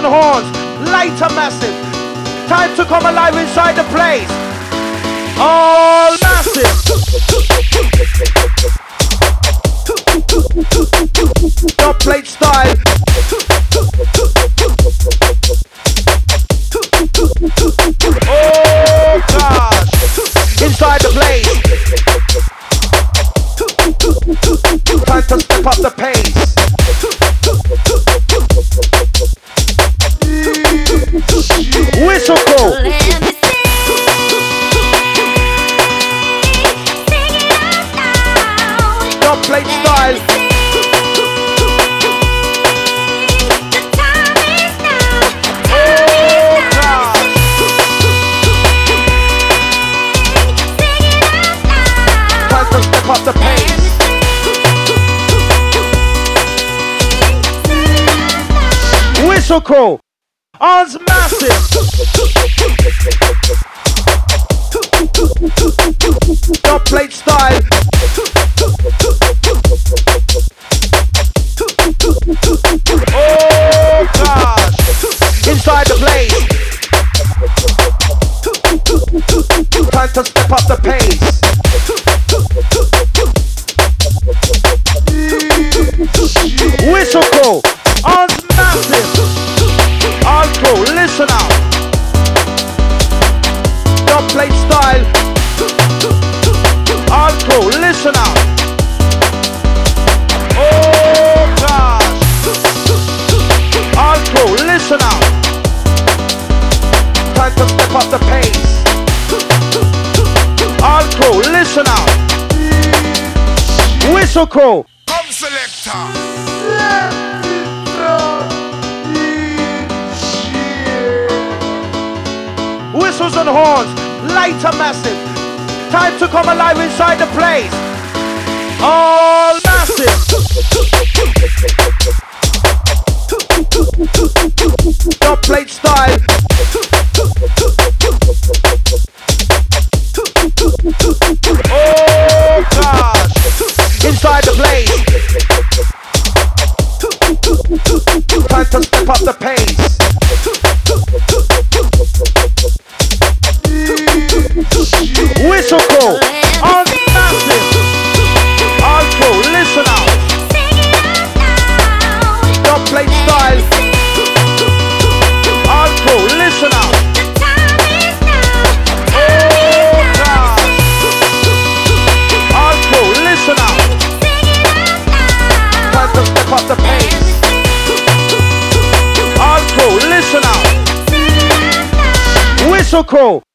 and horns, lighter massive. Time to come alive inside the place. All massive. Top plate style. Oh gosh. Inside the place. Time to step up the pace. Whistle call. Top plate style. Step up the pace. Whistle call. Arms massive. Top plate style. Oh gosh. Inside the place. Time to step up the pace. Whistle call. Arms massive. All crew, listen out. Top plate style. All crew, listen out. Oh gosh. All crew, listen out. Time to step up the pace. All crew, listen out. Whistle call. Come selector. Whistles and horns, lighter massive. Time to come alive inside the place. All massive. Top plate style. Oh gosh. Inside the place. Time to step up the pace. Whistle call. On massive. All crew, listen out. Top plate style. All crew, listen out. Oh gosh. All crew, listen out. Time to step up the pace. All crew, listen out. Whistle call.